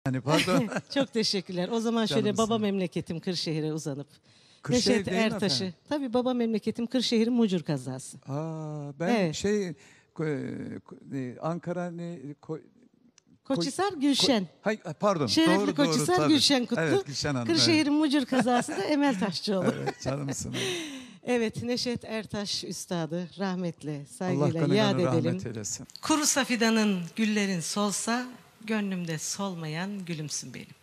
Yani pardon. Çok teşekkürler. O zaman şöyle Canımsın. baba memleketim Kırşehir'e uzanıp. Kırşehir Neşet değil mi Ertaş'ı. efendim? Tabii baba memleketim Kırşehir'in Mucur kazası. Ben Evet. Ankara Koçhisar Gülşen. Pardon. Şerefli Doğru Koçhisar tabii. Gülşen Kutlu. Evet, Gülşen Hanım. Kırşehir'in Mucur kazası da Emel Taşçıoğlu. Evet, canımsın. Evet, Neşet Ertaş üstadı rahmetle, Allah saygıyla kanı yad kanı edelim. rahmet eylesin. Kuru safidanın güllerin solsa, gönlümde solmayan gülümsün benim.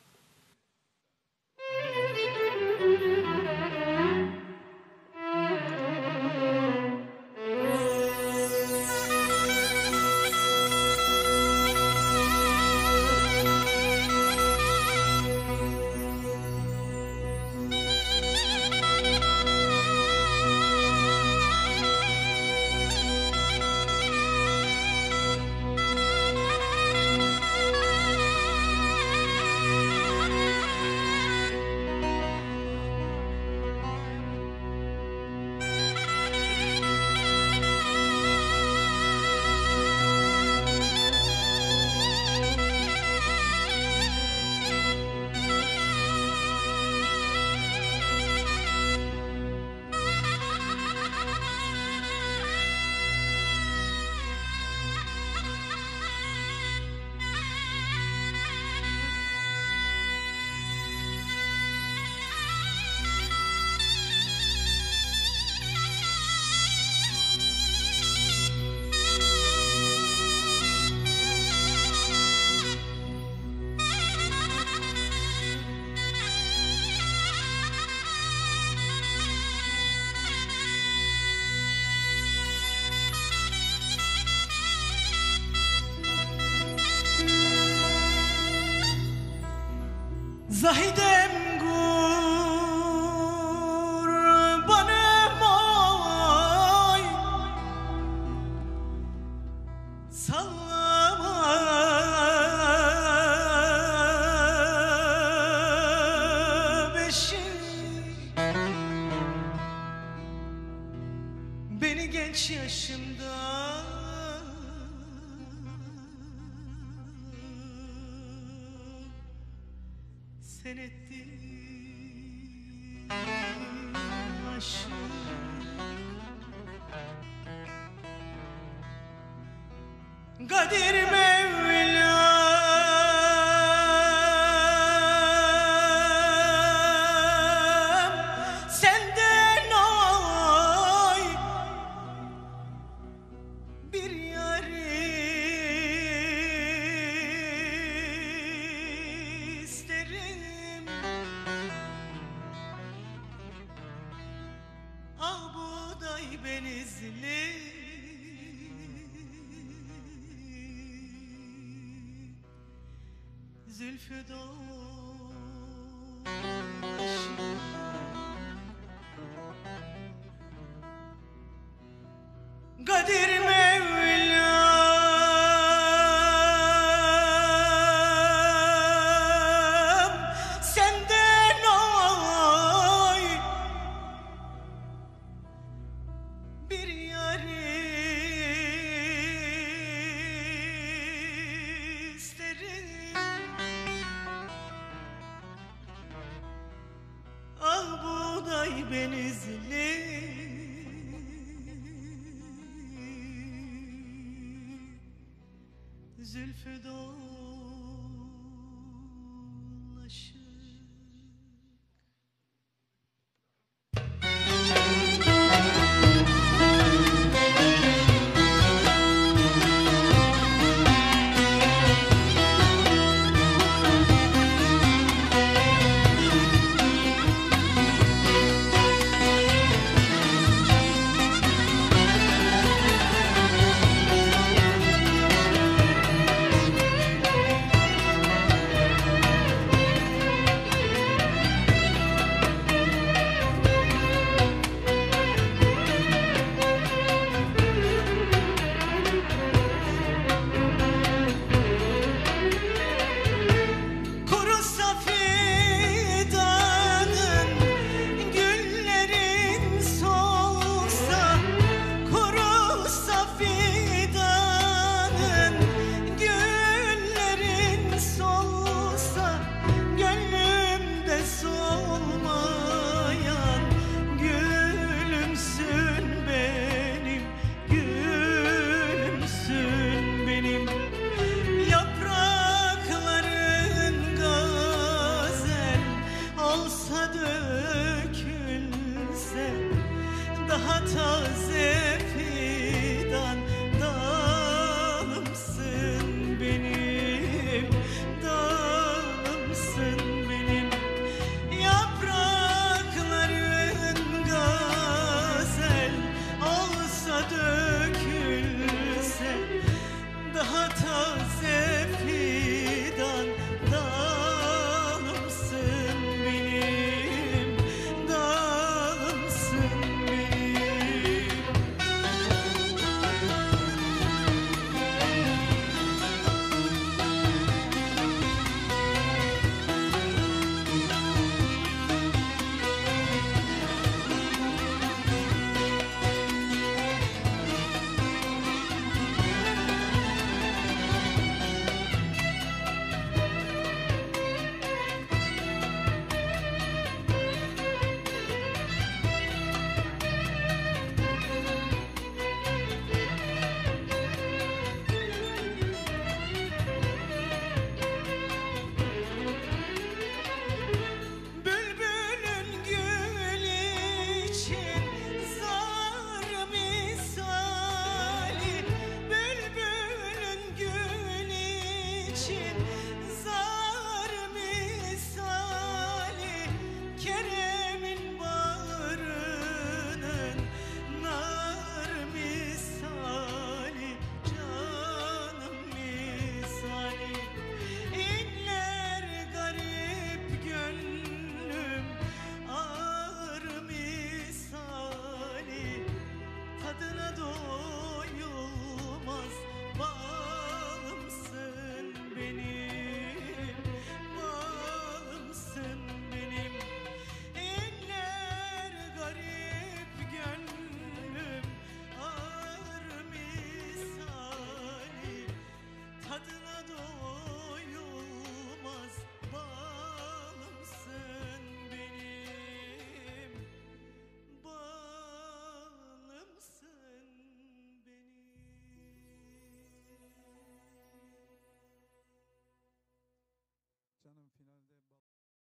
Zahidem kurbanım oy, sallama beşik. Beni genç yaşımda sen ettin aşık. Kadir Mevlam senden oy bir yari isterim. Ah buğday benizli zülfü dolaşır. Kadir Mevlam senden oy bir yari isterim. Ah buğday benizli zülfü dolaşır.